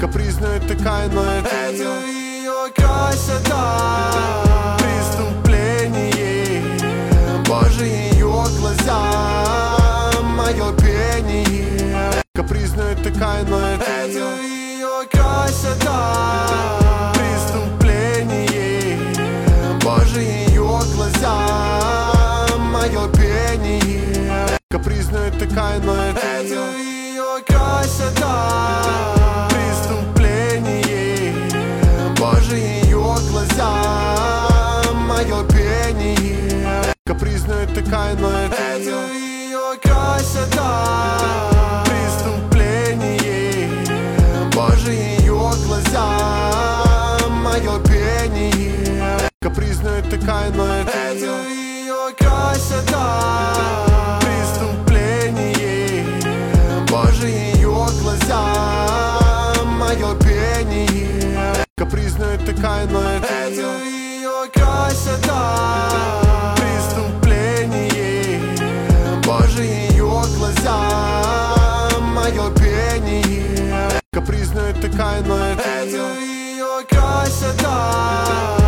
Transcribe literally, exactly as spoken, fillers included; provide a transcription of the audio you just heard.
Капризная такая, но это, это ее красота. Преступление, боже, ее глаза, мое пение. Капризная такая, но это, это ее красота. Преступление, боже, ее глаза, мое пение. Капризная такая, но это, это ее красота. Преступление, боже, ее глаза, мое пение. Капризная такая, но это, это ее красота. Преступление, боже, ее глаза, мое пение. Капризная такая, но это, это ее красота. Преступление, боже, ее глаза, мое пение. Капризная такая, но это, это ее красота. Преступление, боже, ее глаза, мое пение. Капризная такая, но это, это ее красота.